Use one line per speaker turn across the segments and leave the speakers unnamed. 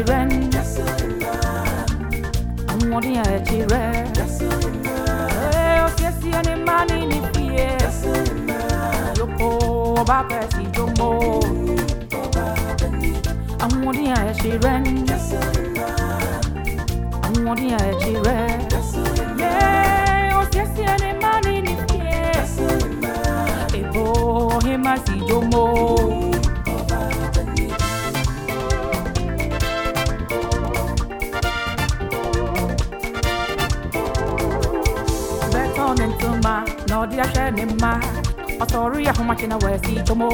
chiren. Amwodi ya chire. Osiesi ane mani ni pie. Yoko baba si jomo. Amwodi ya chiren. Amwodi ya chire. Yeah, osiesi ane mani ni pie. Ebo hema si jomo. No dia shene ma Otori ya humachina wesi tomo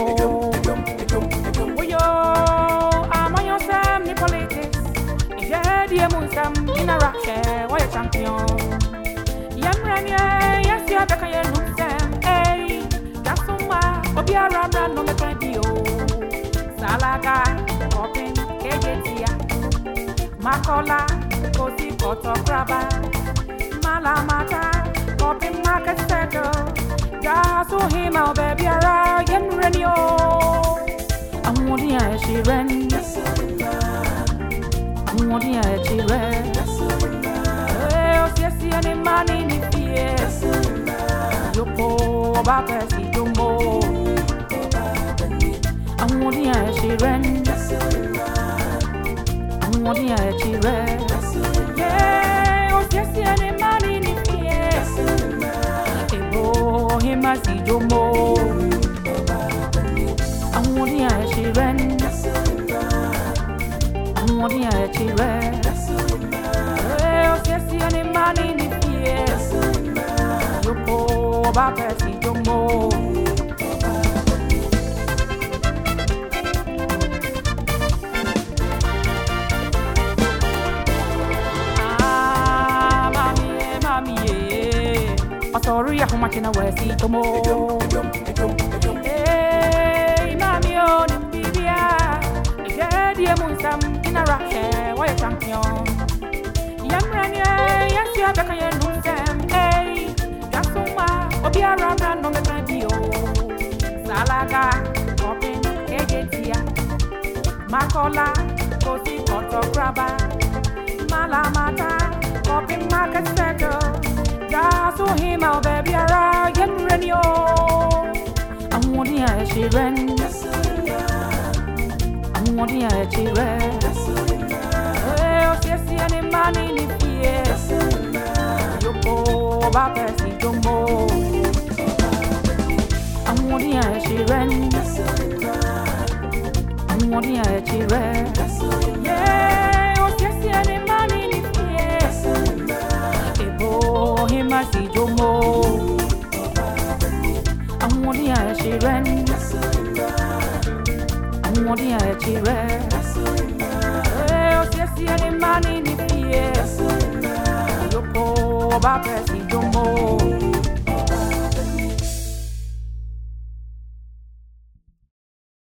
Oyo amayo sam ni politics Ijedi emunsam ina rache Waya champion Yamranye yesi abeka ye nuksem Ey Gasuma Obiara no me kandio Salaga Opin Kejetia Makola Kosi koto kraba Malamata Coping market settle, Gaso him out, baby, I am ready. I'm wanting a chiren. I'm wanting a chiren. Yes, any money in the PS. You poor Babasi, you more. I'm wanting a chiren. I'm wanting a chiren. Yes, any money in the PS. Hima si jomo Amwodi ya chiren Amwodi ya chiren Osiesi ane mani ni pie Yoko baba si jomo Sorry, I'm watching a West Tomo. Hey, Mammy, on Bibia. Daddy, I'm some in a racket. Why a champion? Yamranya, yes, you have a kind of Sam. Hey, Gasuma, Obiara, no me radio. Salaga, Copin, Kejetia. Makola, Cosi, Otto Grabba. Malamata, Copin, Market Settle. So him out, baby, I am ready. I'm wanting a chiren. I'm wanting a chiren. Yes, any money in the PS. You poor Babasi, Jumbo. I'm wanting a chiren. I'm wanting a chiren. Yeah, yes, any money in the PS. Hima si jomo I'm wanting a chiren I'm wanting a chiren Yes, any money in the PS Yoko baba si jomo